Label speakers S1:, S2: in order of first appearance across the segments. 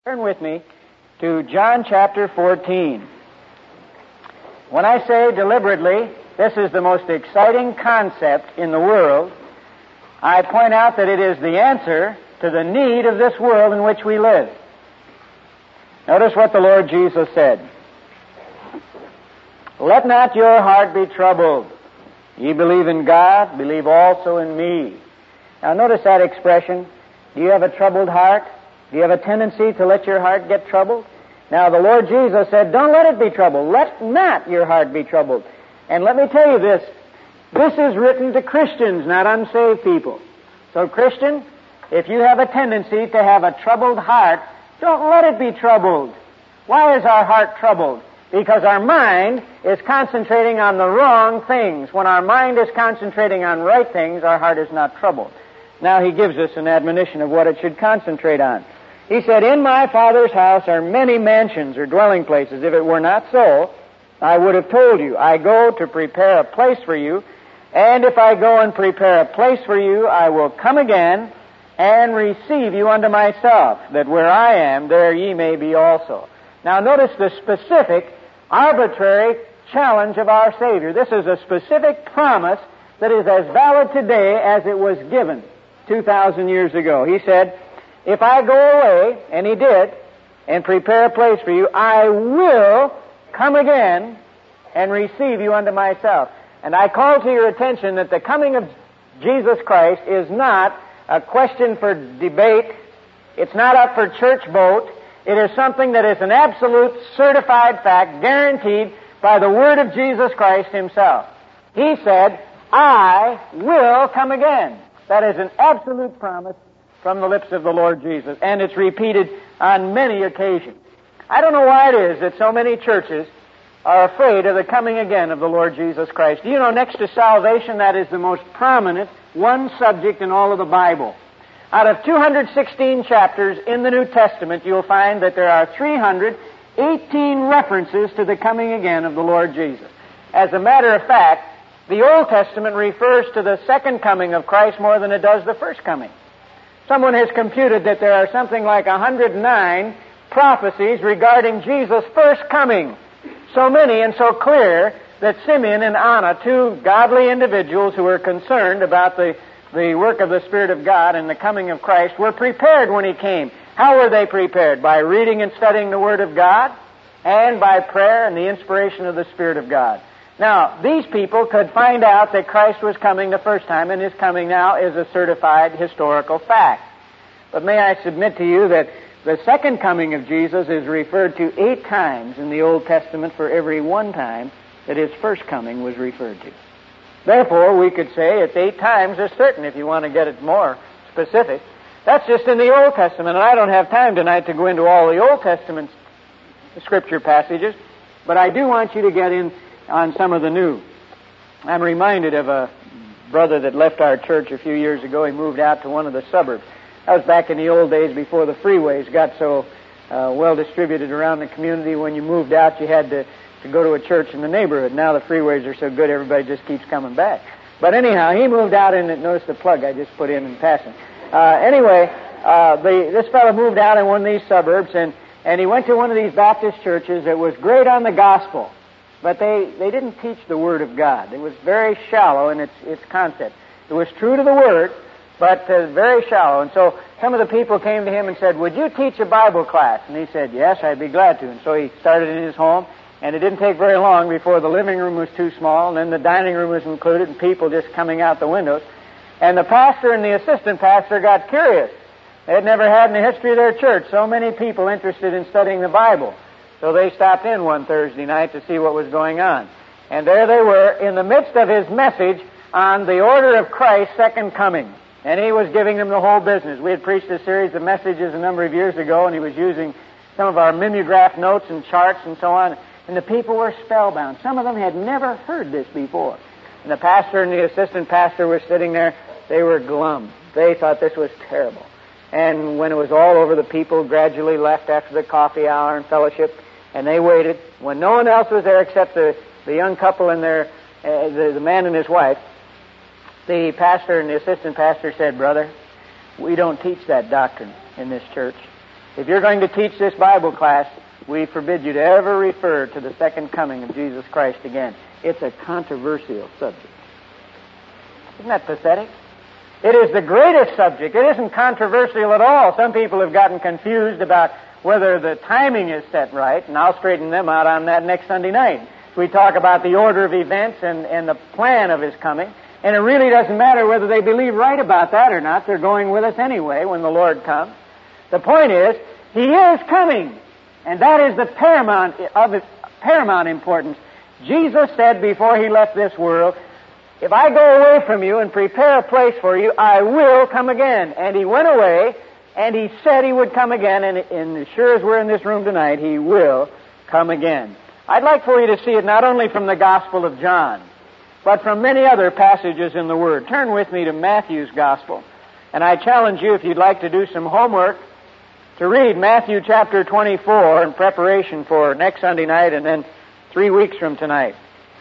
S1: Turn with me to John chapter 14. When I say deliberately, this is the most exciting concept in the world, I point out that it is the answer to the need of this world in which we live. Notice what the Lord Jesus said. Let not your heart be troubled. Ye believe in God, believe also in me. Now notice that expression. Do you have a troubled heart? Do you have a tendency to let your heart get troubled? Now, the Lord Jesus said, don't let it be troubled. Let not your heart be troubled. And let me tell you this. This is written to Christians, not unsaved people. So, Christian, if you have a tendency to have a troubled heart, don't let it be troubled. Why is our heart troubled? Because our mind is concentrating on the wrong things. When our mind is concentrating on right things, our heart is not troubled. Now, He gives us an admonition of what it should concentrate on. He said, in my Father's house are many mansions or dwelling places. If it were not so, I would have told you. I go to prepare a place for you, and if I go and prepare a place for you, I will come again and receive you unto myself, that where I am, there ye may be also. Now notice the specific, arbitrary challenge of our Savior. This is a specific promise that is as valid today as it was given 2,000 years ago. He said, if I go away, and He did, and prepare a place for you, I will come again and receive you unto myself. And I call to your attention that the coming of Jesus Christ is not a question for debate. It's not up for church vote. It is something that is an absolute certified fact, guaranteed by the Word of Jesus Christ Himself. He said, I will come again. That is an absolute promise from the lips of the Lord Jesus, and it's repeated on many occasions. I don't know why it is that so many churches are afraid of the coming again of the Lord Jesus Christ. Do you know, next to salvation, that is the most prominent one subject in all of the Bible. Out of 216 chapters in the New Testament, you'll find that there are 318 references to the coming again of the Lord Jesus. As a matter of fact, the Old Testament refers to the second coming of Christ more than it does the first coming. Someone has computed that there are something like 109 prophecies regarding Jesus' first coming. So many and so clear that Simeon and Anna, two godly individuals who were concerned about the work of the Spirit of God and the coming of Christ, were prepared when He came. How were they prepared? By reading and studying the Word of God and by prayer and the inspiration of the Spirit of God. Now, these people could find out that Christ was coming the first time, and His coming now is a certified historical fact. But may I submit to you that the second coming of Jesus is referred to 8 times in the Old Testament for every one time that His first coming was referred to. Therefore, we could say it's 8 times as certain if you want to get it more specific. That's just in the Old Testament, and I don't have time tonight to go into all the Old Testament Scripture passages, but I do want you to get in on some of the new. I'm reminded of a brother that left our church a few years ago. He moved out to one of the suburbs. That was back in the old days before the freeways got so well distributed around the community. When you moved out, you had to go to a church in the neighborhood. Now the freeways are so good, everybody just keeps coming back. But anyhow, he moved out, and notice the plug I just put in passing. This fellow moved out in one of these suburbs, and he went to one of these Baptist churches that was great on the gospel. But they didn't teach the Word of God. It was very shallow in its concept. It was true to the Word, but very shallow. And so some of the people came to him and said, would you teach a Bible class? And he said, yes, I'd be glad to. And so he started in his home, and it didn't take very long before the living room was too small, and then the dining room was included, and people just coming out the windows. And the pastor and the assistant pastor got curious. They had never had in the history of their church so many people interested in studying the Bible. So they stopped in one Thursday night to see what was going on. And there they were in the midst of his message on the order of Christ's second coming. And he was giving them the whole business. We had preached a series of messages a number of years ago, and he was using some of our mimeograph notes and charts and so on. And the people were spellbound. Some of them had never heard this before. And the pastor and the assistant pastor were sitting there. They were glum. They thought this was terrible. And when it was all over, the people gradually left after the coffee hour and fellowship. And they waited. When no one else was there except the young couple and the man and his wife, the pastor and the assistant pastor said, brother, we don't teach that doctrine in this church. If you're going to teach this Bible class, we forbid you to ever refer to the second coming of Jesus Christ again. It's a controversial subject. Isn't that pathetic? It is the greatest subject. It isn't controversial at all. Some people have gotten confused about whether the timing is set right, and I'll straighten them out on that next Sunday night. We talk about the order of events and the plan of His coming, and it really doesn't matter whether they believe right about that or not. They're going with us anyway when the Lord comes. The point is, He is coming, and that is the paramount importance. Jesus said before He left this world, if I go away from you and prepare a place for you, I will come again. And He went away, and He said He would come again, and as sure as we're in this room tonight, He will come again. I'd like for you to see it not only from the Gospel of John, but from many other passages in the Word. Turn with me to Matthew's Gospel, and I challenge you, if you'd like to do some homework, to read Matthew chapter 24 in preparation for next Sunday night and then 3 weeks from tonight.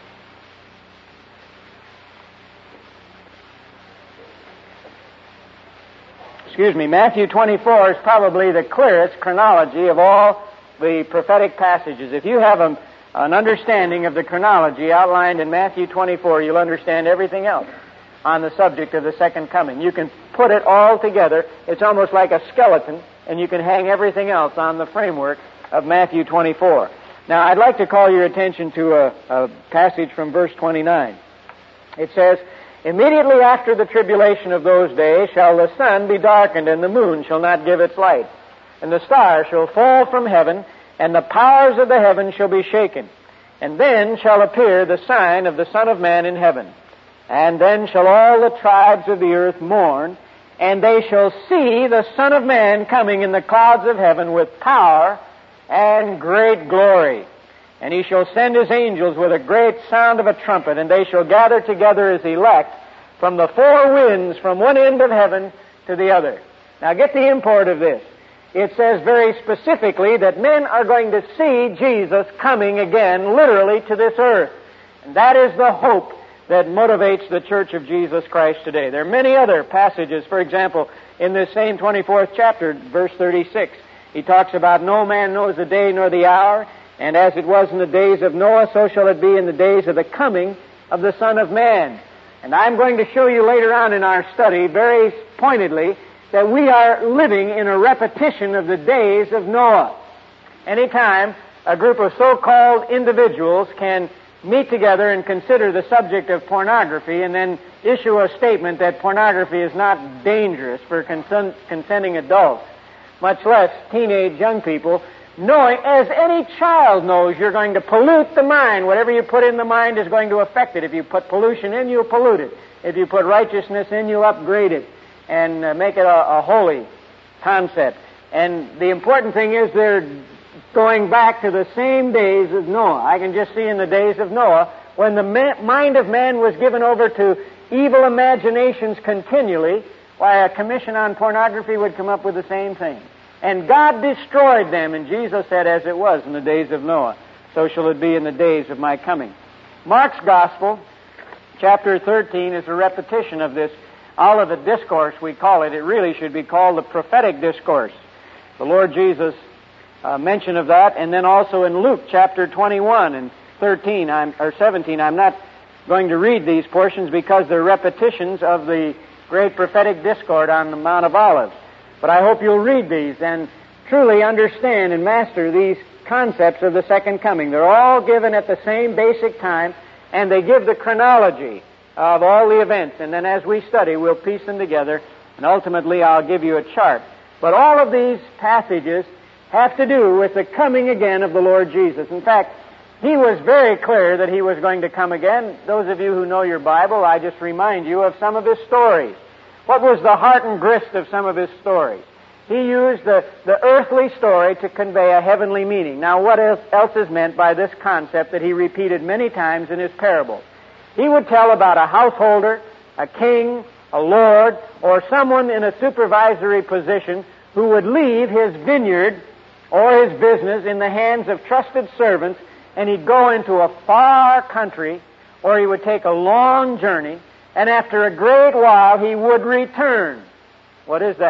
S1: Matthew 24 is probably the clearest chronology of all the prophetic passages. If you have an understanding of the chronology outlined in Matthew 24, you'll understand everything else on the subject of the second coming. You can put it all together. It's almost like a skeleton, and you can hang everything else on the framework of Matthew 24. Now, I'd like to call your attention to a passage from verse 29. It says, immediately after the tribulation of those days shall the sun be darkened, and the moon shall not give its light. And the stars shall fall from heaven, and the powers of the heavens shall be shaken. And then shall appear the sign of the Son of Man in heaven. And then shall all the tribes of the earth mourn, and they shall see the Son of Man coming in the clouds of heaven with power and great glory. And He shall send His angels with a great sound of a trumpet, and they shall gather together His elect from the four winds, from one end of heaven to the other. Now get the import of this. It says very specifically that men are going to see Jesus coming again, literally, to this earth. And that is the hope that motivates the Church of Jesus Christ today. There are many other passages. For example, in this same 24th chapter, verse 36, He talks about no man knows the day nor the hour, and as it was in the days of Noah, so shall it be in the days of the coming of the Son of Man. And I'm going to show you later on in our study very pointedly that we are living in a repetition of the days of Noah. Anytime a group of so-called individuals can meet together and consider the subject of pornography and then issue a statement that pornography is not dangerous for consenting adults, much less teenage young people, knowing, as any child knows, you're going to pollute the mind. Whatever you put in the mind is going to affect it. If you put pollution in, you'll pollute it. If you put righteousness in, you'll upgrade it and make it a holy concept. And the important thing is they're going back to the same days of Noah. I can just see in the days of Noah, when the mind of man was given over to evil imaginations continually, why a commission on pornography would come up with the same thing. And God destroyed them, and Jesus said, as it was in the days of Noah, so shall it be in the days of my coming. Mark's Gospel, chapter 13, is a repetition of this Olivet Discourse, we call it. It really should be called the prophetic discourse. The Lord Jesus mention of that, and then also in Luke chapter 21 and 17. I'm not going to read these portions because they're repetitions of the great prophetic discourse on the Mount of Olives. But I hope you'll read these and truly understand and master these concepts of the second coming. They're all given at the same basic time, and they give the chronology of all the events. And then as we study, we'll piece them together, and ultimately I'll give you a chart. But all of these passages have to do with the coming again of the Lord Jesus. In fact, He was very clear that He was going to come again. Those of you who know your Bible, I just remind you of some of His stories. What was the heart and grist of some of His stories? He used the earthly story to convey a heavenly meaning. Now, what else is meant by this concept that He repeated many times in His parables? He would tell about a householder, a king, a lord, or someone in a supervisory position who would leave his vineyard or his business in the hands of trusted servants, and he'd go into a far country, or he would take a long journey, and after a great while he would return. What is that?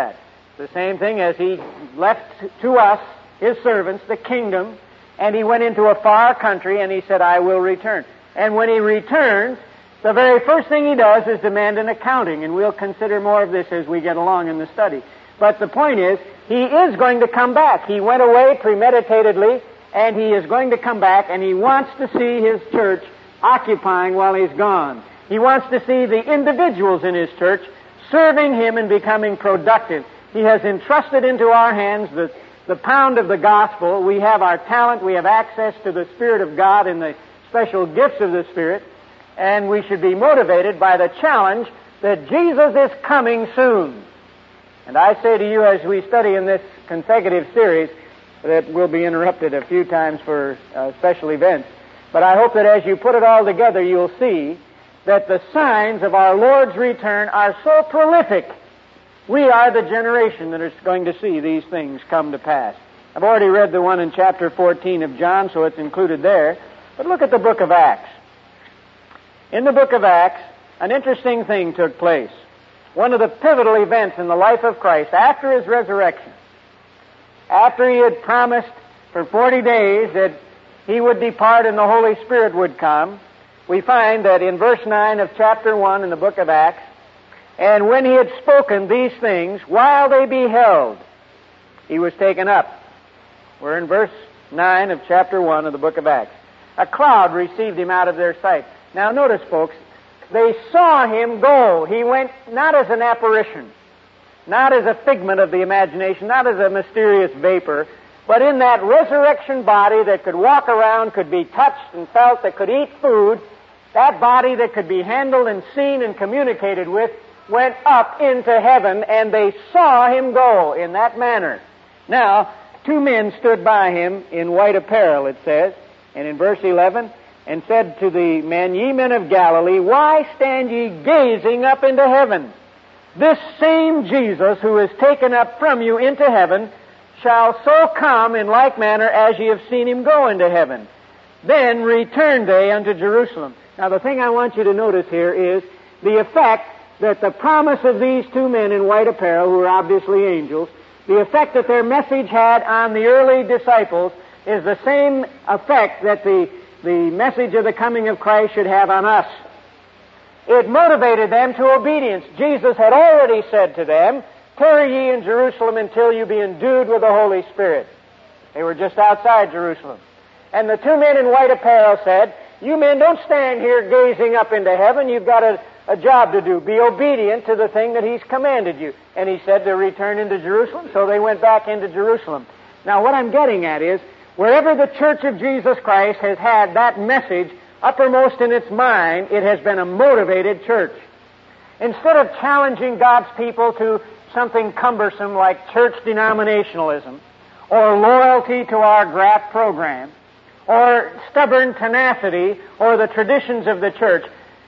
S1: The same thing as He left to us, His servants, the kingdom, and He went into a far country and He said, I will return. And when He returns, the very first thing He does is demand an accounting, and we'll consider more of this as we get along in the study. But the point is, He is going to come back. He went away premeditatedly, and He is going to come back, and He wants to see His church occupying while He's gone. He wants to see the individuals in His church serving Him and becoming productive. He has entrusted into our hands the pound of the gospel. We have our talent. We have access to the Spirit of God and the special gifts of the Spirit. And we should be motivated by the challenge that Jesus is coming soon. And I say to you, as we study in this consecutive series, that will be interrupted a few times for special events, but I hope that as you put it all together, you'll see that the signs of our Lord's return are so prolific. We are the generation that is going to see these things come to pass. I've already read the one in chapter 14 of John, so it's included there. But look at the book of Acts. In the book of Acts, an interesting thing took place. One of the pivotal events in the life of Christ after His resurrection, after He had promised for 40 days that He would depart and the Holy Spirit would come, we find that in verse 9 of chapter 1 in the book of Acts, and when He had spoken these things, while they beheld, He was taken up. We're in verse 9 of chapter 1 of the book of Acts. A cloud received Him out of their sight. Now notice, folks, they saw Him go. He went not as an apparition, not as a figment of the imagination, not as a mysterious vapor, but in that resurrection body that could walk around, could be touched and felt, that could eat food, that body that could be handled and seen and communicated with, went up into heaven, and they saw Him go in that manner. Now, two men stood by Him in white apparel, it says, and in verse 11, and said to the men, Ye men of Galilee, why stand ye gazing up into heaven? This same Jesus who is taken up from you into heaven shall so come in like manner as ye have seen Him go into heaven. Then returned they unto Jerusalem. Now the thing I want you to notice here is the effect that the promise of these two men in white apparel, who are obviously angels, the effect that their message had on the early disciples is the same effect that the message of the coming of Christ should have on us. It motivated them to obedience. Jesus had already said to them, Tarry ye in Jerusalem until you be endued with the Holy Spirit. They were just outside Jerusalem. And the two men in white apparel said, You men don't stand here gazing up into heaven. You've got a job to do. Be obedient to the thing that He's commanded you. And He said to return into Jerusalem, so they went back into Jerusalem. Now what I'm getting at is, wherever the Church of Jesus Christ has had that message uppermost in its mind, it has been a motivated church. Instead of challenging God's people to something cumbersome like church denominationalism, or loyalty to our graft program, or stubborn tenacity, or the traditions of the church,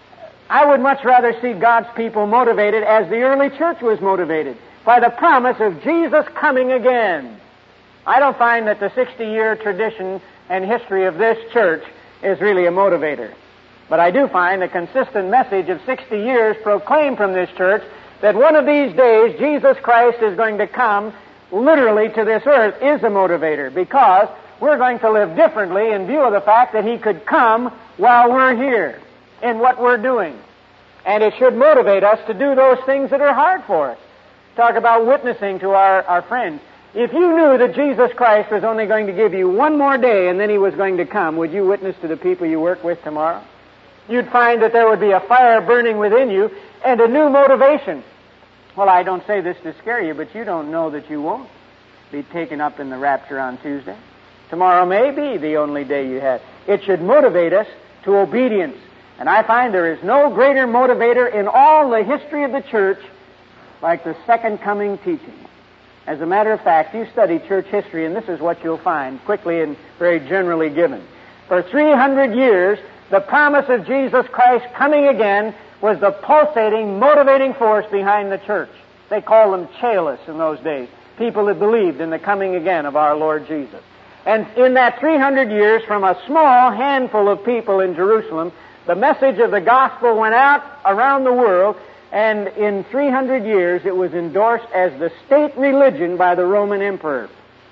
S1: I would much rather see God's people motivated as the early church was motivated, by the promise of Jesus coming again. I don't find that the 60-year tradition and history of this church is really a motivator. But I do find a consistent message of 60 years proclaimed from this church that one of these days Jesus Christ is going to come literally to this earth is a motivator, because we're going to live differently in view of the fact that He could come while we're here in what we're doing. And it should motivate us to do those things that are hard for us. Talk about witnessing to our friends. If you knew that Jesus Christ was only going to give you one more day and then He was going to come, would you witness to the people you work with tomorrow? You'd find that there would be a fire burning within you and a new motivation. Well, I don't say this to scare you, but you don't know that you won't be taken up in the rapture on Tuesday. Tomorrow may be the only day you have. It should motivate us to obedience. And I find there is no greater motivator in all the history of the church like the second coming teaching. As a matter of fact, you study church history, and this is what you'll find, quickly and very generally given. For 300 years, the promise of Jesus Christ coming again was the pulsating, motivating force behind the church. They called them Chaelists in those days, people that believed in the coming again of our Lord Jesus. And in that 300 years, from a small handful of people in Jerusalem, the message of the gospel went out around the world, And in 300 years, it was endorsed as the state religion by the Roman emperor.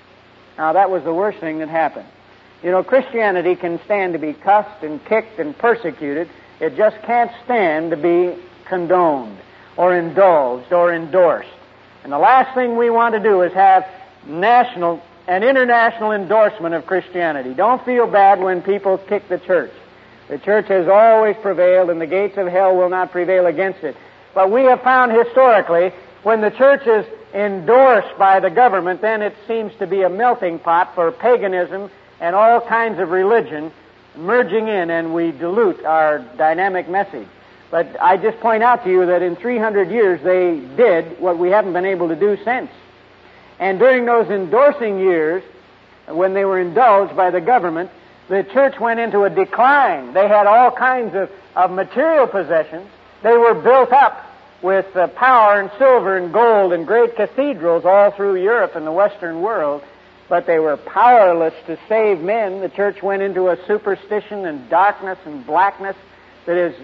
S1: Now, that was the worst thing that happened. You know, Christianity can stand to be cussed and kicked and persecuted. It just can't stand to be condoned or indulged or endorsed. And the last thing we want to do is have national and international endorsement of Christianity. Don't feel bad when people kick the church. The church has always prevailed, and the gates of hell will not prevail against it. But we have found historically, when the church is endorsed by the government, then it seems to be a melting pot for paganism and all kinds of religion merging in, and we dilute our dynamic message. But I just point out to you that in 300 years they did what we haven't been able to do since. And during those endorsing years, when they were indulged by the government, the church went into a decline. They had all kinds of material possessions. They were built up with power and silver and gold and great cathedrals all through Europe and the Western world, but they were powerless to save men. The church went into a superstition and darkness and blackness that is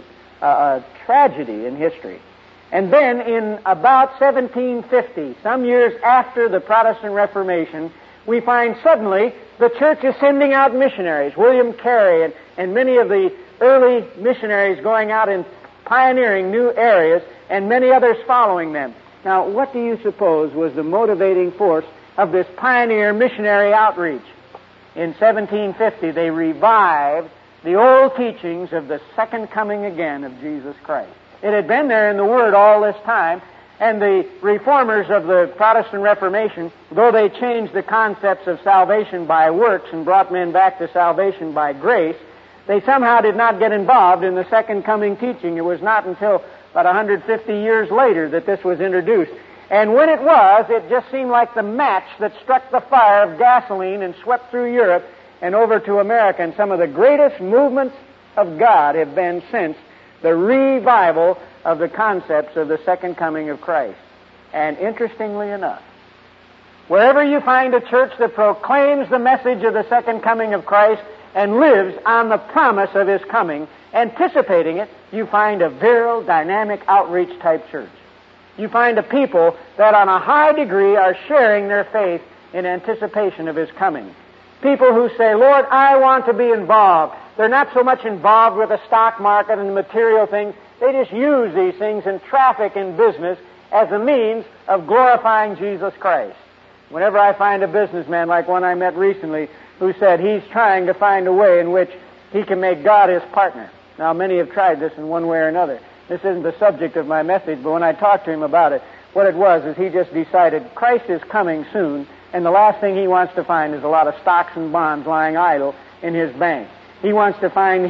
S1: a tragedy in history. And then in about 1750, some years after the Protestant Reformation, we find suddenly the church is sending out missionaries. William Carey and many of the early missionaries going out and pioneering new areas, and many others following them. Now, what do you suppose was the motivating force of this pioneer missionary outreach? In 1750, they revived the old teachings of the second coming again of Jesus Christ. It had been there in the Word all this time, and the reformers of the Protestant Reformation, though they changed the concepts of salvation by works and brought men back to salvation by grace, they somehow did not get involved in the second coming teaching. It was not until about 150 years later that this was introduced. And when it was, it just seemed like the match that struck the fire of gasoline and swept through Europe and over to America. And some of the greatest movements of God have been since the revival of the concepts of the second coming of Christ. And interestingly enough, wherever you find a church that proclaims the message of the second coming of Christ and lives on the promise of His coming, anticipating it, you find a virile, dynamic, outreach-type church. You find a people that on a high degree are sharing their faith in anticipation of His coming. People who say, Lord, I want to be involved. They're not so much involved with the stock market and material things. They just use these things and traffic in business as a means of glorifying Jesus Christ. Whenever I find a businessman like one I met recently who said he's trying to find a way in which he can make God his partner. Now, many have tried this in one way or another. This isn't the subject of my message, but when I talked to him about it, what it was is he just decided Christ is coming soon, and the last thing he wants to find is a lot of stocks and bonds lying idle in his bank. He wants to find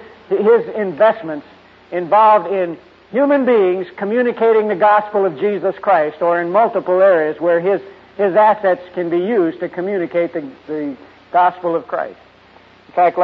S1: his investments involved in human beings communicating the gospel of Jesus Christ, or in multiple areas where his assets can be used to communicate the gospel of Christ. In fact,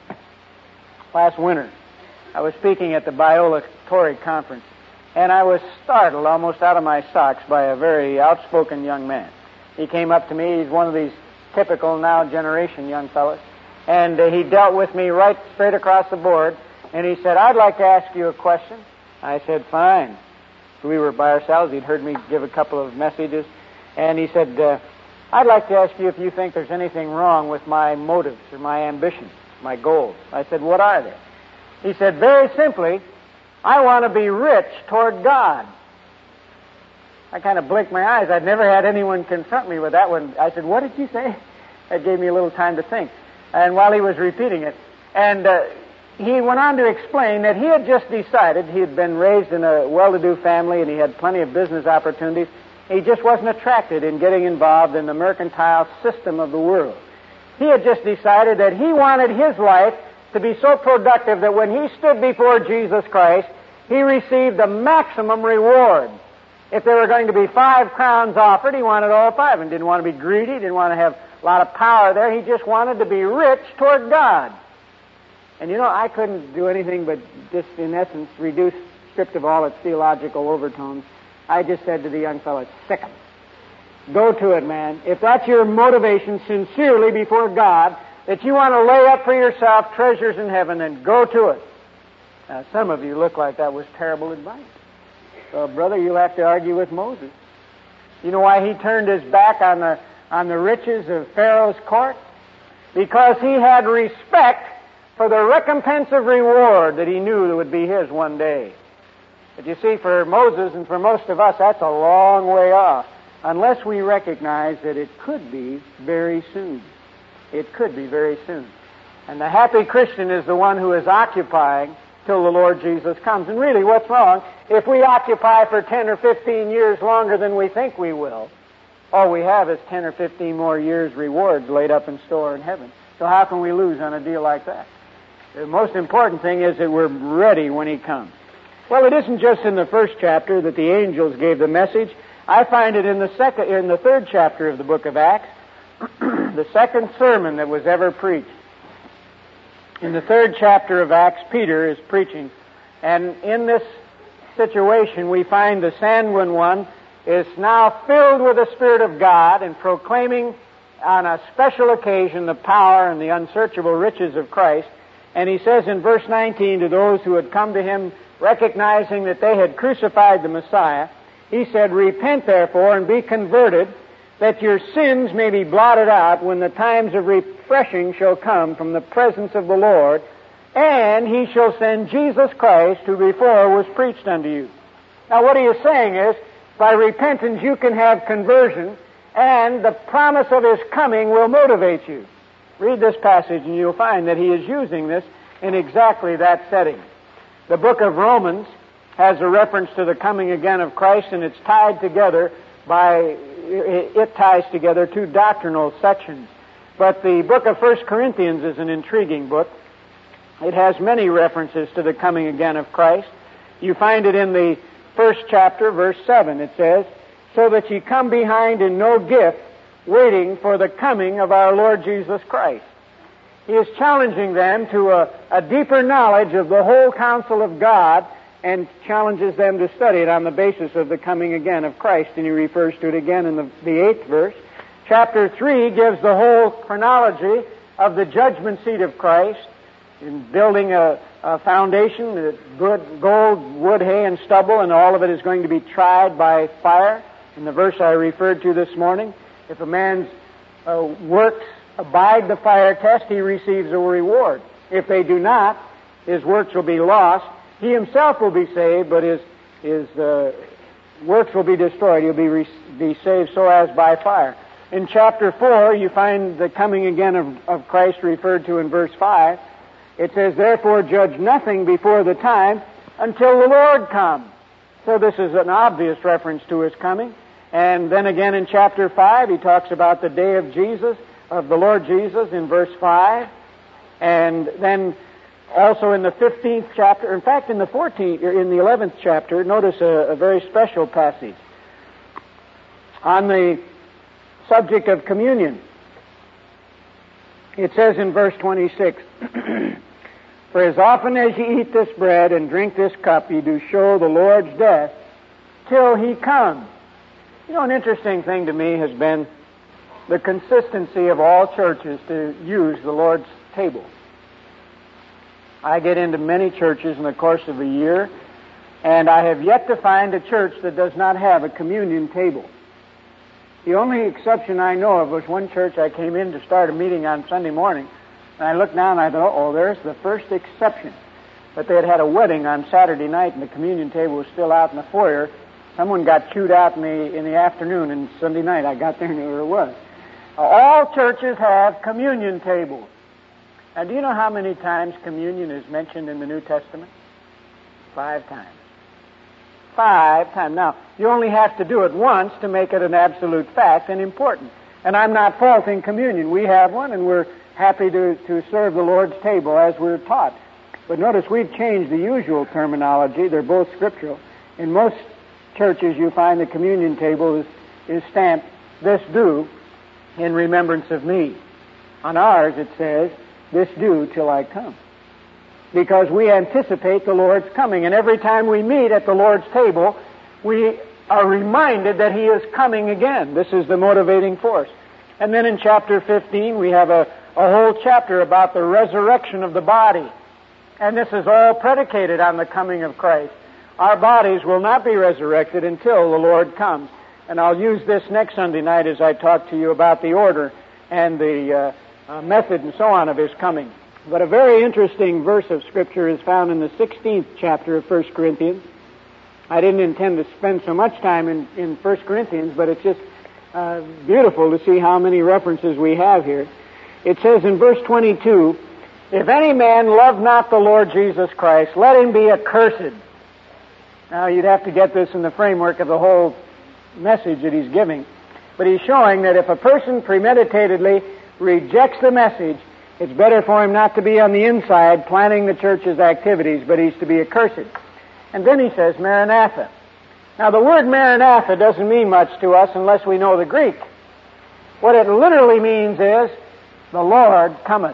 S1: last winter, I was speaking at the Biola Tory Conference, and I was startled almost out of my socks by a very outspoken young man. He came up to me. He's one of these typical now generation young fellas, and he dealt with me right straight across the board, and he said, I'd like to ask you a question. I said, fine. We were by ourselves. He'd heard me give a couple of messages, and he said, I'd like to ask you if you think there's anything wrong with my motives or my ambitions, my goals. I said, what are they? He said, very simply, I want to be rich toward God. I kind of blinked my eyes. I'd never had anyone confront me with that one. I said, what did you say? That gave me a little time to think. And while he was repeating it, and he went on to explain that he had just decided, he had been raised in a well-to-do family and he had plenty of business opportunities. He just wasn't attracted in getting involved in the mercantile system of the world. He had just decided that he wanted his life to be so productive that when he stood before Jesus Christ, he received the maximum reward. If there were going to be 5 crowns offered, he wanted all 5 and didn't want to be greedy, didn't want to have a lot of power there. He just wanted to be rich toward God. And you know, I couldn't do anything but just, in essence, stripped of all its theological overtones. I just said to the young fellow, sick 'em. Go to it, man. If that's your motivation sincerely before God, that you want to lay up for yourself treasures in heaven, then go to it. Now, some of you look like that was terrible advice. Well, brother, you'll have to argue with Moses. You know why he turned his back on the riches of Pharaoh's court? Because he had respect for the recompense of reward that he knew that would be his one day. But you see, for Moses and for most of us, that's a long way off, unless we recognize that it could be very soon. It could be very soon. And the happy Christian is the one who is occupying till the Lord Jesus comes. And really, what's wrong? If we occupy for 10 or 15 years longer than we think we will, all we have is 10 or 15 more years' rewards laid up in store in heaven. So how can we lose on a deal like that? The most important thing is that we're ready when He comes. Well, it isn't just in the first chapter that the angels gave the message. I find it in the third chapter of the book of Acts, the second sermon that was ever preached. In the third chapter of Acts, Peter is preaching, and in this situation we find the sanguine one is now filled with the Spirit of God and proclaiming on a special occasion the power and the unsearchable riches of Christ. And he says in verse 19 to those who had come to him recognizing that they had crucified the Messiah, he said, "Repent therefore and be converted, that your sins may be blotted out when the times of refreshing shall come from the presence of the Lord, and He shall send Jesus Christ, who before was preached unto you." Now what he is saying is, by repentance you can have conversion, and the promise of His coming will motivate you. Read this passage and you'll find that he is using this in exactly that setting. The book of Romans has a reference to the coming again of Christ, and it's tied together it ties together two doctrinal sections. But the book of 1 Corinthians is an intriguing book. It has many references to the coming again of Christ. You find it in the first chapter, verse 7. It says, "So that ye come behind in no gift, waiting for the coming of our Lord Jesus Christ." He is challenging them to a deeper knowledge of the whole counsel of God, and challenges them to study it on the basis of the coming again of Christ. And he refers to it again in the 8th verse. Chapter 3 gives the whole chronology of the judgment seat of Christ, in building a foundation, gold, wood, hay, and stubble, and all of it is going to be tried by fire. In the verse I referred to this morning, if a man's works abide the fire test, he receives a reward. If they do not, his works will be lost. He himself will be saved, but his works will be destroyed. He'll be saved so as by fire. In chapter 4, you find the coming again of Christ referred to in verse 5. It says, "Therefore judge nothing before the time until the Lord come." So this is an obvious reference to His coming. And then again in chapter 5, he talks about the day of Jesus, of the Lord Jesus, in verse 5. And then also in the 15th chapter, in fact in the 11th chapter, notice a very special passage on the subject of communion. It says in verse 26, "For as often as ye eat this bread and drink this cup, ye do show the Lord's death till He comes." You know, an interesting thing to me has been the consistency of all churches to use the Lord's table. I get into many churches in the course of a year, and I have yet to find a church that does not have a communion table. The only exception I know of was one church I came in to start a meeting on Sunday morning, and I looked down and I thought, oh, there's the first exception. But they had had a wedding on Saturday night, and the communion table was still out in the foyer. Someone got chewed out in the afternoon, and Sunday night I got there and there it was. All churches have communion tables. And do you know how many times communion is mentioned in the New Testament? 5 times. 5 times. Now, you only have to do it once to make it an absolute fact and important. And I'm not faulting communion. We have one, and we're happy to serve the Lord's table as we're taught. But notice we've changed the usual terminology. They're both scriptural. In most churches, you find the communion table is stamped, "This do in remembrance of me." On ours, it says, "This do till I come." Because we anticipate the Lord's coming. And every time we meet at the Lord's table, we are reminded that He is coming again. This is the motivating force. And then in chapter 15, we have a whole chapter about the resurrection of the body. And this is all predicated on the coming of Christ. Our bodies will not be resurrected until the Lord comes. And I'll use this next Sunday night as I talk to you about the order and the method and so on of His coming. But a very interesting verse of Scripture is found in the 16th chapter of 1 Corinthians. I didn't intend to spend so much time in 1 Corinthians, but it's just beautiful to see how many references we have here. It says in verse 22, "If any man love not the Lord Jesus Christ, let him be accursed." Now, you'd have to get this in the framework of the whole message that he's giving. But he's showing that if a person premeditatedly rejects the message, it's better for him not to be on the inside planning the church's activities, but he's to be accursed. And then he says, Maranatha. Now, the word Maranatha doesn't mean much to us unless we know the Greek. What it literally means is, the Lord cometh.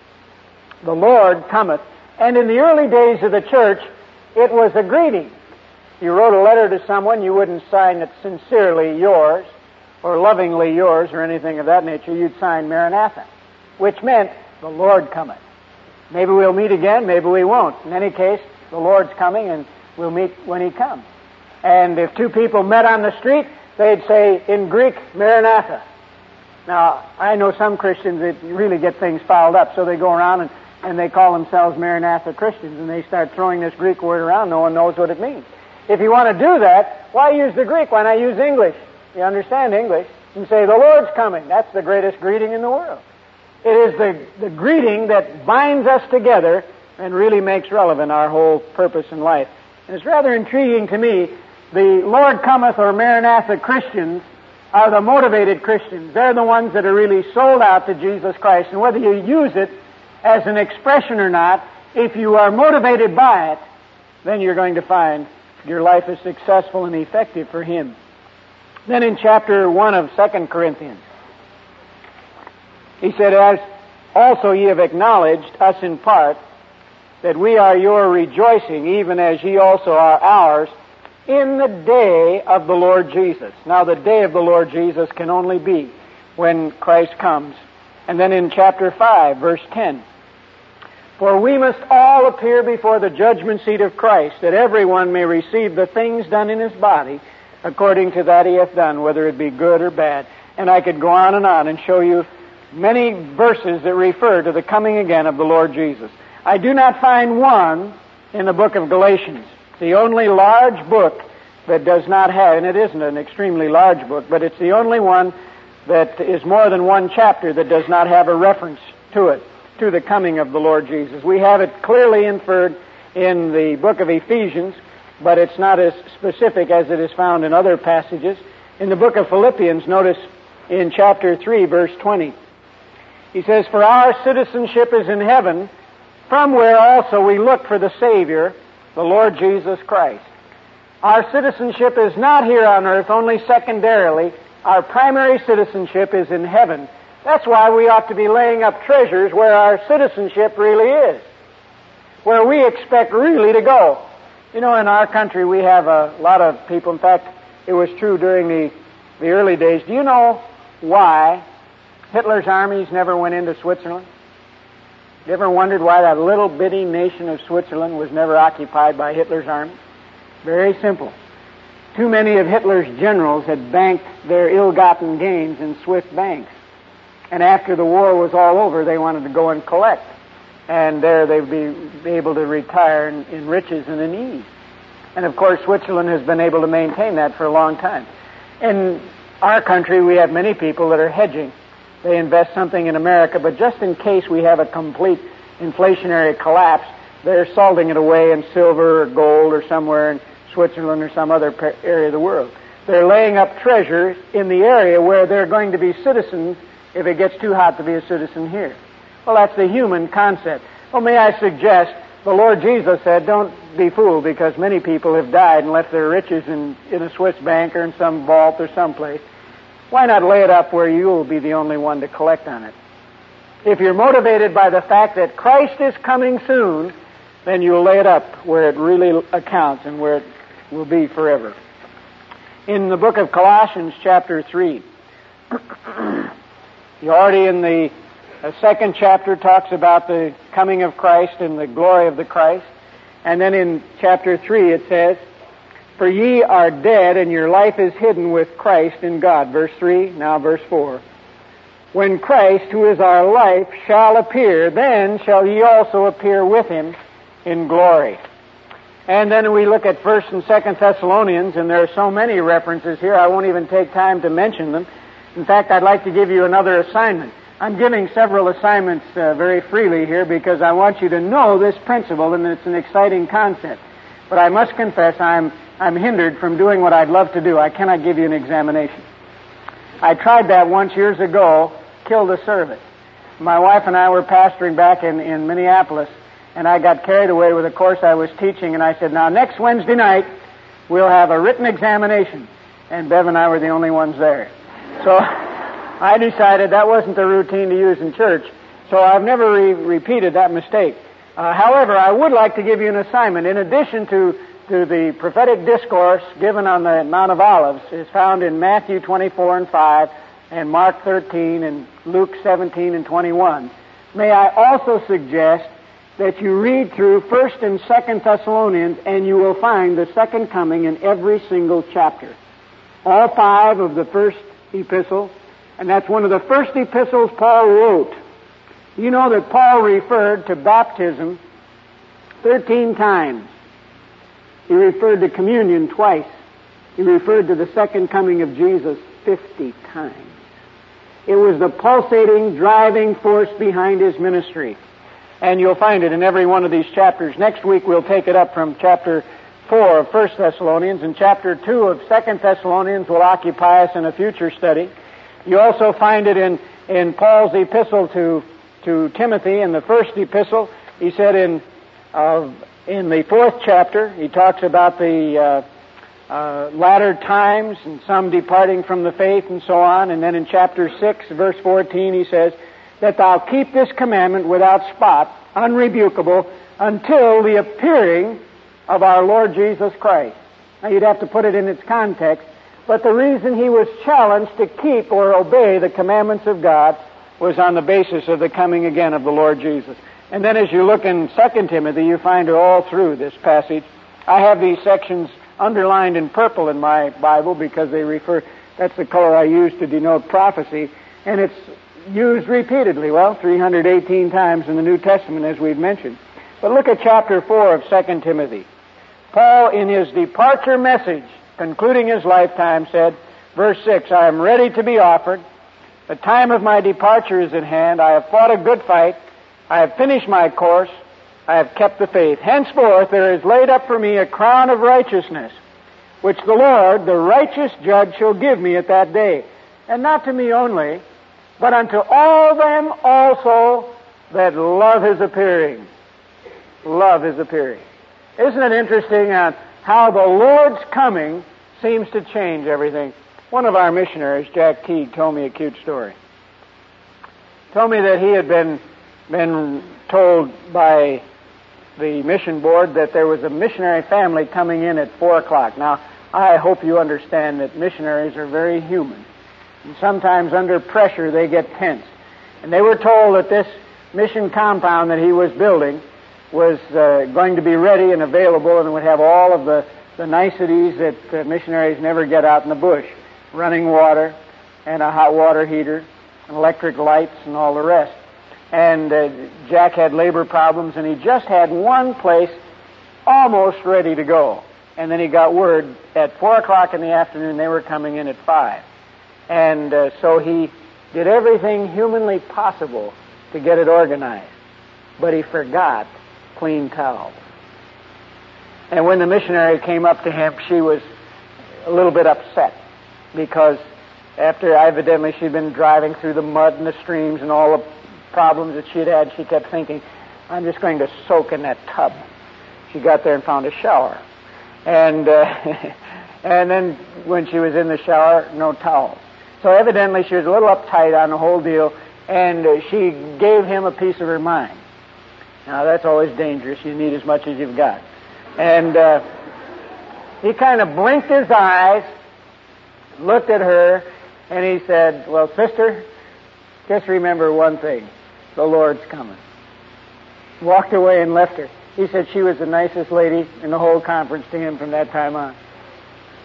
S1: The Lord cometh. And in the early days of the church, it was a greeting. You wrote a letter to someone, you wouldn't sign it sincerely yours, or lovingly yours, or anything of that nature. You'd sign Maranatha, which meant, the Lord cometh. Maybe we'll meet again, maybe we won't. In any case, the Lord's coming, and we'll meet when He comes. And if two people met on the street, they'd say, in Greek, Maranatha. Now, I know some Christians that really get things fouled up, so they go around and they call themselves Maranatha Christians, and they start throwing this Greek word around. No one knows what it means. If you want to do that, why use the Greek? Why not use English? You understand English. And say, the Lord's coming. That's the greatest greeting in the world. It is the greeting that binds us together and really makes relevant our whole purpose in life. And it's rather intriguing to me, the Lord cometh or Maranatha Christians are the motivated Christians. They're the ones that are really sold out to Jesus Christ. And whether you use it as an expression or not, if you are motivated by it, then you're going to find your life is successful and effective for Him. Then in chapter 1 of 2 Corinthians, he said, as also ye have acknowledged us in part, that we are your rejoicing, even as ye also are ours, in the day of the Lord Jesus. Now, the day of the Lord Jesus can only be when Christ comes. And then in chapter 5, verse 10, for we must all appear before the judgment seat of Christ, that everyone may receive the things done in his body, according to that he hath done, whether it be good or bad. And I could go on and show you many verses that refer to the coming again of the Lord Jesus. I do not find one in the book of Galatians. It's the only large book that does not have, and it isn't an extremely large book, but it's the only one that is more than one chapter that does not have a reference to it, to the coming of the Lord Jesus. We have it clearly inferred in the book of Ephesians, but it's not as specific as it is found in other passages. In the book of Philippians, notice in chapter 3, verse 20, he says, for our citizenship is in heaven, from where also we look for the Savior, the Lord Jesus Christ. Our citizenship is not here on earth, only secondarily. Our primary citizenship is in heaven. That's why we ought to be laying up treasures where our citizenship really is, where we expect really to go. You know, in our country we have a lot of people. In fact, it was true during the early days. Do you know why Hitler's armies never went into Switzerland? You ever wondered why that little bitty nation of Switzerland was never occupied by Hitler's army? Very simple. Too many of Hitler's generals had banked their ill-gotten gains in Swiss banks. And after the war was all over, they wanted to go and collect. And there they'd be able to retire in riches and in ease. And of course, Switzerland has been able to maintain that for a long time. In our country, we have many people that are hedging. They invest something in America, but just in case we have a complete inflationary collapse, they're salting it away in silver or gold or somewhere in Switzerland or some other area of the world. They're laying up treasures in the area where they're going to be citizens if it gets too hot to be a citizen here. Well, that's the human concept. Well, may I suggest, the Lord Jesus said, don't be fooled, because many people have died and left their riches in a Swiss bank or in some vault or someplace. Why not lay it up where you will be the only one to collect on it? If you're motivated by the fact that Christ is coming soon, then you'll lay it up where it really accounts and where it will be forever. In the book of Colossians, chapter 3, you already in the second chapter talks about the coming of Christ and the glory of the Christ. And then in chapter 3 it says,
S2: For ye are dead, and your life is hidden with Christ in God. Verse 3, now verse 4. When Christ, who is our life, shall appear, then shall ye also appear with him in glory. And then we look at 1st and 2nd Thessalonians, and there are so many references here, I won't even take time to mention them. In fact, I'd like to give you another assignment. I'm giving several assignments very freely here because I want you to know this principle, and it's an exciting concept. But I must confess I'm hindered from doing what I'd love to do. I cannot give you an examination. I tried that once years ago, killed a service. My wife and I were pastoring back in Minneapolis, and I got carried away with a course I was teaching, and I said, now next Wednesday night, we'll have a written examination. And Bev and I were the only ones there. So I decided that wasn't the routine to use in church, so I've never repeated that mistake. However, I would like to give you an assignment. In addition to the prophetic discourse given on the Mount of Olives, is found in Matthew 24 and 5, and Mark 13, and Luke 17 and 21. May I also suggest that you read through 1st and 2nd Thessalonians, and you will find the second coming in every single chapter. All 5 of the first epistle, and that's one of the first epistles Paul wrote. You know that Paul referred to baptism 13 times. He referred to communion twice. He referred to the second coming of Jesus 50 times. It was the pulsating, driving force behind his ministry. And you'll find it in every one of these chapters. Next week we'll take it up from chapter 4 of 1 Thessalonians, and chapter 2 of 2 Thessalonians will occupy us in a future study. You also find it in Paul's epistle to Timothy, in the first epistle. He said in the 4th chapter, he talks about the latter times and some departing from the faith and so on. And then in chapter 6, verse 14, he says, that thou keep this commandment without spot, unrebukable, until the appearing of our Lord Jesus Christ. Now you'd have to put it in its context, but the reason he was challenged to keep or obey the commandments of God was on the basis of the coming again of the Lord Jesus. And then as you look in 2 Timothy, you find it all through this passage. I have these sections underlined in purple in my Bible because they refer, that's the color I use to denote prophecy, and it's used repeatedly, 318 times in the New Testament, as we've mentioned. But look at chapter 4 of 2 Timothy. Paul, in his departure message, concluding his lifetime, said, verse 6, I am ready to be offered. The time of my departure is at hand. I have fought a good fight. I have finished my course. I have kept the faith. Henceforth there is laid up for me a crown of righteousness, which the Lord, the righteous judge, shall give me at that day. And not to me only, but unto all them also that love his appearing. Love his appearing. Isn't it interesting how the Lord's coming seems to change everything? One of our missionaries, Jack Teague, told me a cute story. Told me that he had been told by the mission board that there was a missionary family coming in at 4 o'clock. Now, I hope you understand that missionaries are very human. And sometimes under pressure they get tense. And they were told that this mission compound that he was building was going to be ready and available and would have all of the niceties that missionaries never get out in the bush. Running water and a hot water heater and electric lights and all the rest. And Jack had labor problems, and he just had one place almost ready to go. And then he got word at 4 o'clock in the afternoon they were coming in at 5. And so he did everything humanly possible to get it organized. But he forgot clean towels. And when the missionary came up to him, she was a little bit upset, because after evidently she'd been driving through the mud and the streams and all the problems that she'd had, she kept thinking, I'm just going to soak in that tub. She got there and found a shower. And and then when she was in the shower, no towels. So evidently she was a little uptight on the whole deal, and she gave him a piece of her mind. Now that's always dangerous. You need as much as you've got. And he kind of blinked his eyes, looked at her, and he said, well, sister, just remember one thing. The Lord's coming. Walked away and left her. He said she was the nicest lady in the whole conference to him from that time on.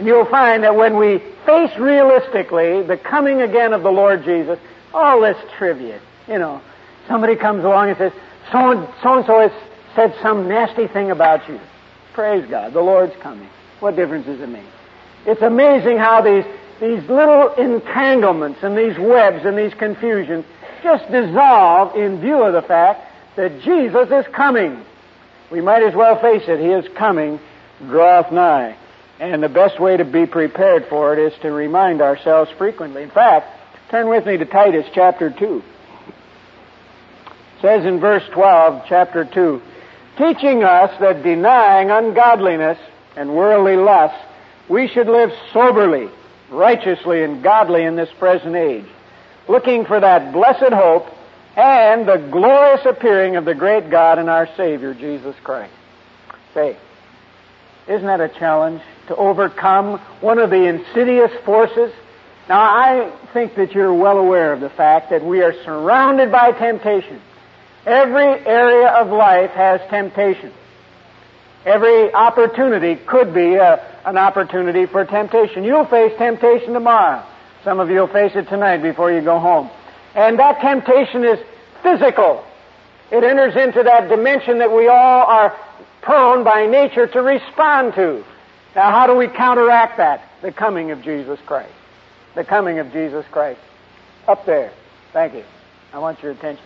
S2: And you'll find that when we face realistically the coming again of the Lord Jesus, all this trivia, somebody comes along and says, so-and-so has said some nasty thing about you. Praise God, the Lord's coming. What difference does it make? It's amazing how these little entanglements and these webs and these confusions just dissolve in view of the fact that Jesus is coming. We might as well face it. He is coming, draweth nigh. And the best way to be prepared for it is to remind ourselves frequently. In fact, turn with me to Titus chapter 2. It says in verse 12, chapter 2, teaching us that denying ungodliness and worldly lusts, we should live soberly, righteously, and godly in this present age, looking for that blessed hope and the glorious appearing of the great God and our Savior, Jesus Christ. Say, isn't that a challenge to overcome one of the insidious forces? Now, I think that you're well aware of the fact that we are surrounded by temptation. Every area of life has temptation. Every opportunity could be an opportunity for temptation. You'll face temptation tomorrow. Some of you will face it tonight before you go home. And that temptation is physical. It enters into that dimension that we all are prone by nature to respond to. Now, how do we counteract that? The coming of Jesus Christ. The coming of Jesus Christ. Up there. Thank you. I want your attention.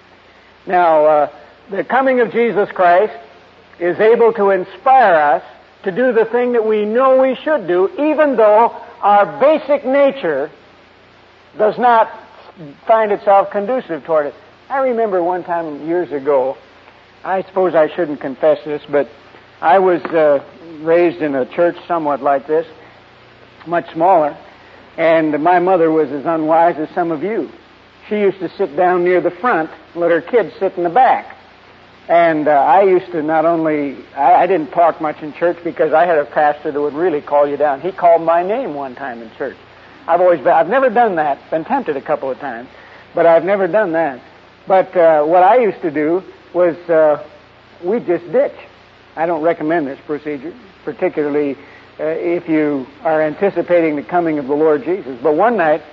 S2: Now, the coming of Jesus Christ is able to inspire us to do the thing that we know we should do, even though our basic nature does not find itself conducive toward it. I remember one time years ago, I suppose I shouldn't confess this, but I was raised in a church somewhat like this, much smaller, and my mother was as unwise as some of you. She used to sit down near the front and let her kids sit in the back. And I used to not only, I didn't talk much in church because I had a pastor that would really call you down. He called my name one time in church. I've never done that. Been tempted a couple of times, but I've never done that. But what I used to do was we'd just ditch. I don't recommend this procedure, particularly if you are anticipating the coming of the Lord Jesus. But one night,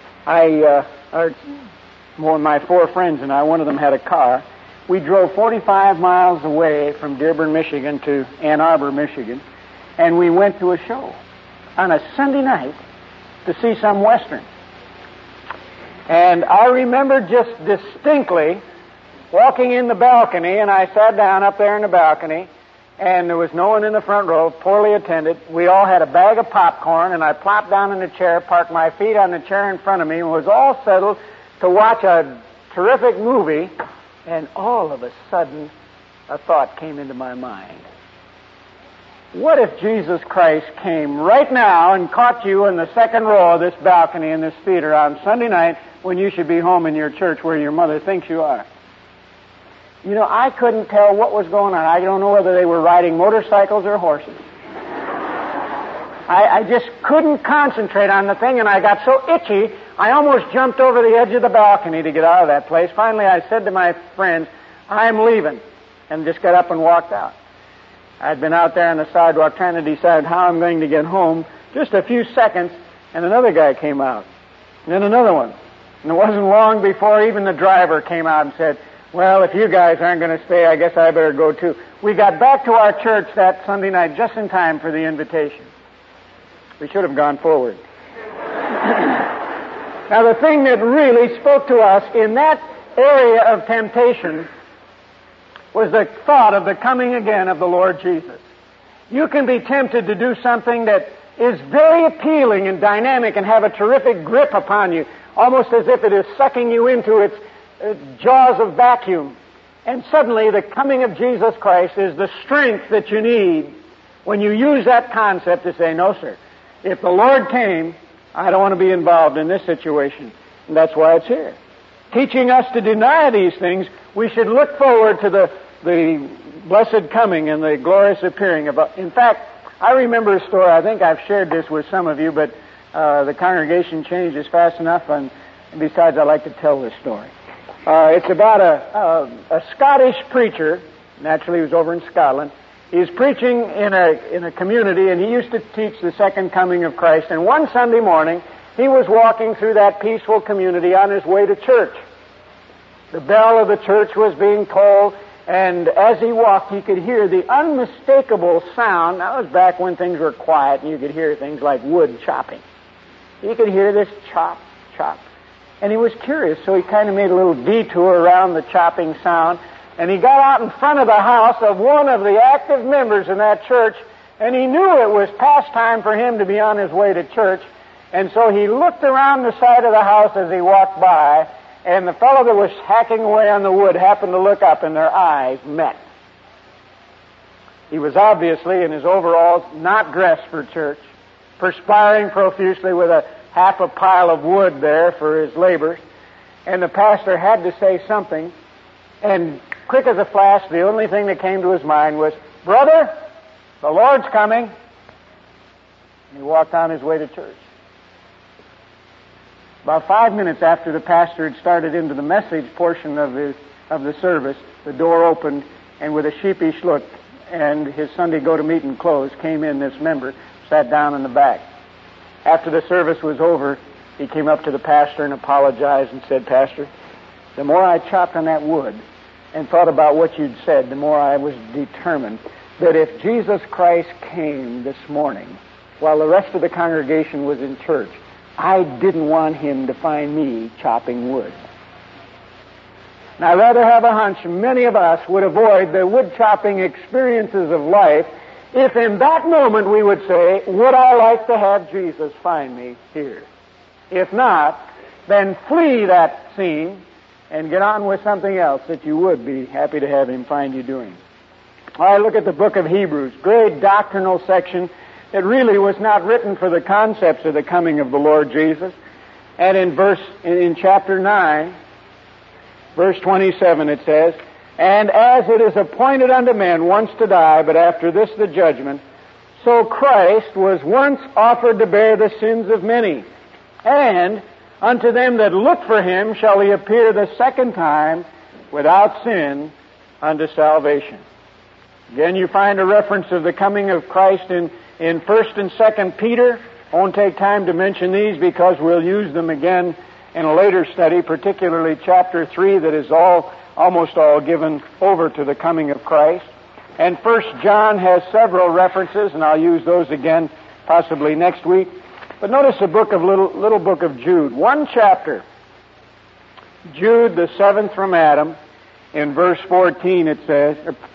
S2: my 4 friends and I, one of them had a car. We drove 45 miles away from Dearborn, Michigan to Ann Arbor, Michigan, and we went to a show on a Sunday night to see some Western. And I remember just distinctly walking in the balcony, and I sat down up there in the balcony, and there was no one in the front row, poorly attended. We all had a bag of popcorn, and I plopped down in a chair, parked my feet on the chair in front of me, and was all settled to watch a terrific movie. And all of a sudden, a thought came into my mind. What if Jesus Christ came right now and caught you in the second row of this balcony in this theater on Sunday night when you should be home in your church where your mother thinks you are? I couldn't tell what was going on. I don't know whether they were riding motorcycles or horses. I just couldn't concentrate on the thing, and I got so itchy, I almost jumped over the edge of the balcony to get out of that place. Finally, I said to my friends, I'm leaving, and just got up and walked out. I'd been out there on the sidewalk trying to decide how I'm going to get home. Just a few seconds, and another guy came out, and then another one. And it wasn't long before even the driver came out and said, well, if you guys aren't going to stay, I guess I better go too. We got back to our church that Sunday night just in time for the invitation. We should have gone forward. Now, the thing that really spoke to us in that area of temptation was the thought of the coming again of the Lord Jesus. You can be tempted to do something that is very appealing and dynamic and have a terrific grip upon you, almost as if it is sucking you into its jaws of vacuum. And suddenly the coming of Jesus Christ is the strength that you need when you use that concept to say, no, sir, if the Lord came, I don't want to be involved in this situation. And that's why it's here. Teaching us to deny these things, we should look forward to the blessed coming and the glorious appearing of... In fact, I remember a story. I think I've shared this with some of you, but the congregation changes fast enough, and besides, I like to tell this story. It's about a Scottish preacher. Naturally, he was over in Scotland, He's preaching in a community, and he used to teach the second coming of Christ. And one Sunday morning, he was walking through that peaceful community on his way to church. The bell of the church was being tolled, and as he walked, he could hear the unmistakable sound. That was back when things were quiet, and you could hear things like wood chopping. He could hear this chop, chop. And he was curious, so he kind of made a little detour around the chopping sound, and he got out in front of the house of one of the active members in that church, and he knew it was past time for him to be on his way to church, and so he looked around the side of the house as he walked by, and the fellow that was hacking away on the wood happened to look up, and their eyes met. He was obviously, in his overalls, not dressed for church, perspiring profusely with half a pile of wood there for his labors. And the pastor had to say something, and quick as a flash, the only thing that came to his mind was, "Brother, the Lord's coming." And he walked on his way to church. About 5 minutes after the pastor had started into the message portion of the service, the door opened, and with a sheepish look and his Sunday go-to-meeting clothes came in this member, sat down in the back. After the service was over, he came up to the pastor and apologized and said, "Pastor, the more I chopped on that wood and thought about what you'd said, the more I was determined that if Jesus Christ came this morning while the rest of the congregation was in church, I didn't want him to find me chopping wood." And I rather have a hunch many of us would avoid the wood chopping experiences of life if in that moment we would say, "Would I like to have Jesus find me here?" If not, then flee that scene and get on with something else that you would be happy to have him find you doing. All right, look at the book of Hebrews. Great doctrinal section that really was not written for the concepts of the coming of the Lord Jesus. And in chapter 9, verse 27, it says, "And as it is appointed unto men once to die, but after this the judgment, so Christ was once offered to bear the sins of many. And unto them that look for him shall he appear the second time without sin unto salvation." Again, you find a reference of the coming of Christ in 1st and 2nd Peter. I won't take time to mention these because we'll use them again in a later study, particularly chapter 3 that is almost all given over to the coming of Christ. And 1 John has several references, and I'll use those again possibly next week. But notice the little book of Jude. One chapter. Jude, the seventh from Adam. In verse 14 it says,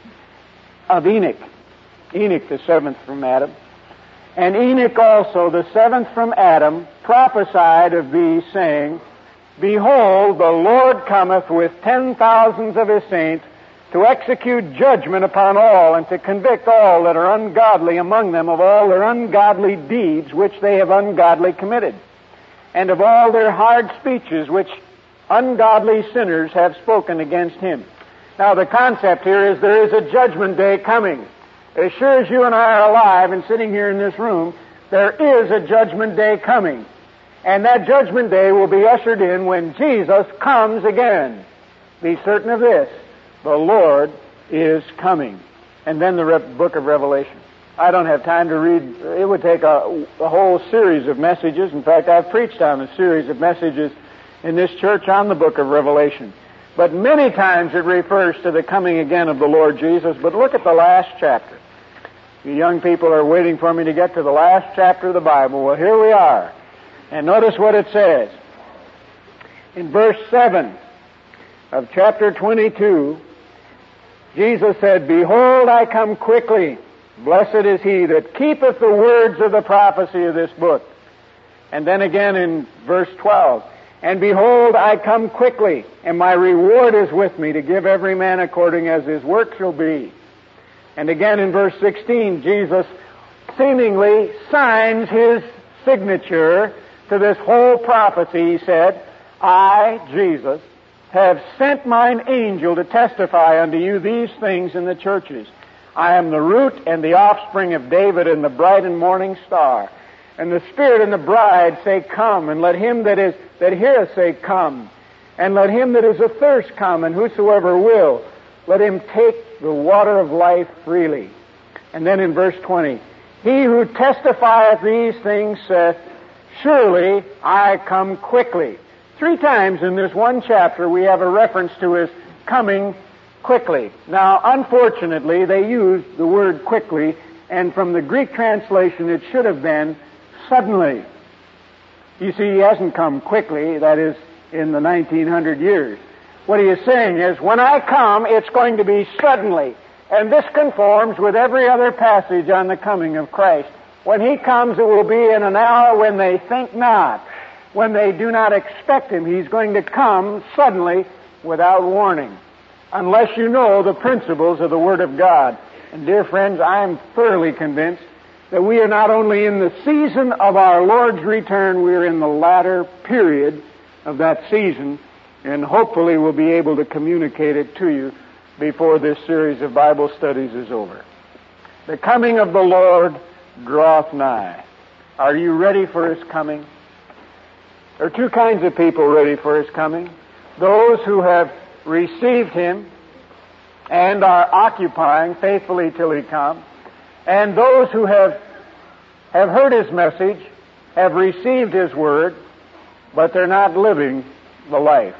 S2: of Enoch. Enoch, the seventh from Adam. "And Enoch also, the seventh from Adam, prophesied of thee, saying, Behold, the Lord cometh with 10,000s of his saints to execute judgment upon all, and to convict all that are ungodly among them of all their ungodly deeds which they have ungodly committed, and of all their hard speeches which ungodly sinners have spoken against him." Now the concept here is there is a judgment day coming. As sure as you and I are alive and sitting here in this room, there is a judgment day coming. And that judgment day will be ushered in when Jesus comes again. Be certain of this, the Lord is coming. And then the book of Revelation. I don't have time to read. It would take a whole series of messages. In fact, I've preached on a series of messages in this church on the book of Revelation. But many times it refers to the coming again of the Lord Jesus. But look at the last chapter. You young people are waiting for me to get to the last chapter of the Bible. Well, here we are. And notice what it says. In verse 7 of chapter 22, Jesus said, "Behold, I come quickly. Blessed is he that keepeth the words of the prophecy of this book." And then again in verse 12, "And behold, I come quickly, and my reward is with me to give every man according as his work shall be." And again in verse 16, Jesus seemingly signs his signature to this whole prophecy. He said, "I, Jesus, have sent mine angel to testify unto you these things in the churches. I am the root and the offspring of David and the bright and morning star. And the Spirit and the bride say, Come, and let him that heareth say, Come. And let him that is athirst come, and whosoever will, let him take the water of life freely." And then in verse 20, He who testifieth these things saith, Surely I come quickly. 3 times in this one chapter we have a reference to His coming quickly. Now, unfortunately, they used the word quickly, and from the Greek translation it should have been suddenly. You see, He hasn't come quickly, that is, in the 1900 years. What He is saying is, when I come, it's going to be suddenly. And this conforms with every other passage on the coming of Christ. When He comes, it will be in an hour when they think not, when they do not expect Him. He's going to come suddenly without warning, unless you know the principles of the Word of God. And dear friends, I am thoroughly convinced that we are not only in the season of our Lord's return, we are in the latter period of that season, and hopefully we'll be able to communicate it to you before this series of Bible studies is over. The coming of the Lord draweth nigh. Are you ready for His coming? There are 2 kinds of people ready for His coming. Those who have received Him and are occupying faithfully till He comes, and those who have heard His message, have received His Word, but they're not living the life.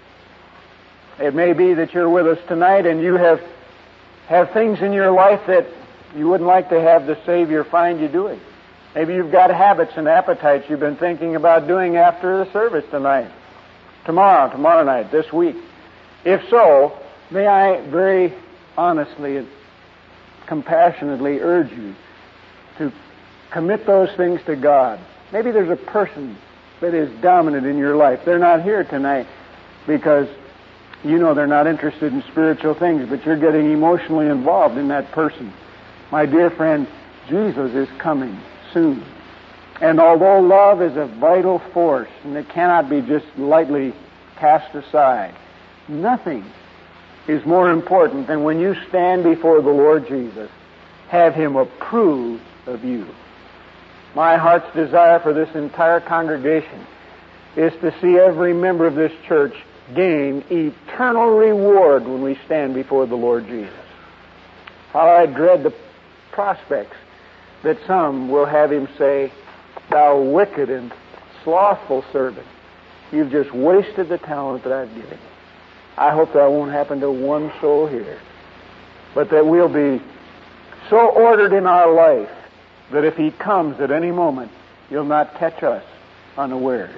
S2: It may be that you're with us tonight and you have things in your life that you wouldn't like to have the Savior find you doing. Maybe you've got habits and appetites you've been thinking about doing after the service tonight, tomorrow night, this week. If so, may I very honestly and compassionately urge you to commit those things to God. Maybe there's a person that is dominant in your life. They're not here tonight because you know they're not interested in spiritual things, but you're getting emotionally involved in that person. My dear friend, Jesus is coming soon. And although love is a vital force, and it cannot be just lightly cast aside, nothing is more important than when you stand before the Lord Jesus, have Him approve of you. My heart's desire for this entire congregation is to see every member of this church gain eternal reward when we stand before the Lord Jesus. How I dread the prospects that some will have Him say, Thou wicked and slothful servant, you've just wasted the talent that I've given you. I hope that won't happen to one soul here, but that we'll be so ordered in our life that if He comes at any moment, He'll not catch us unawares.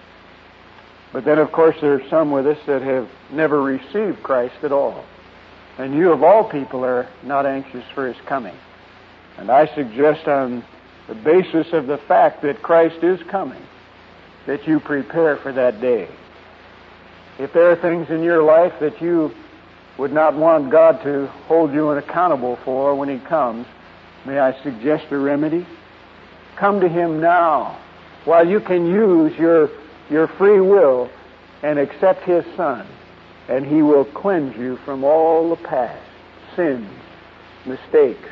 S2: But then, of course, there are some with us that have never received Christ at all. And you, of all people, are not anxious for His coming. And I suggest on the basis of the fact that Christ is coming, that you prepare for that day. If there are things in your life that you would not want God to hold you accountable for when He comes, may I suggest a remedy? Come to Him now, while you can use your free will and accept His Son, and He will cleanse you from all the past sins, mistakes,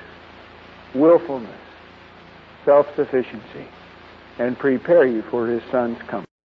S2: willfulness, self-sufficiency, and prepare you for His Son's coming.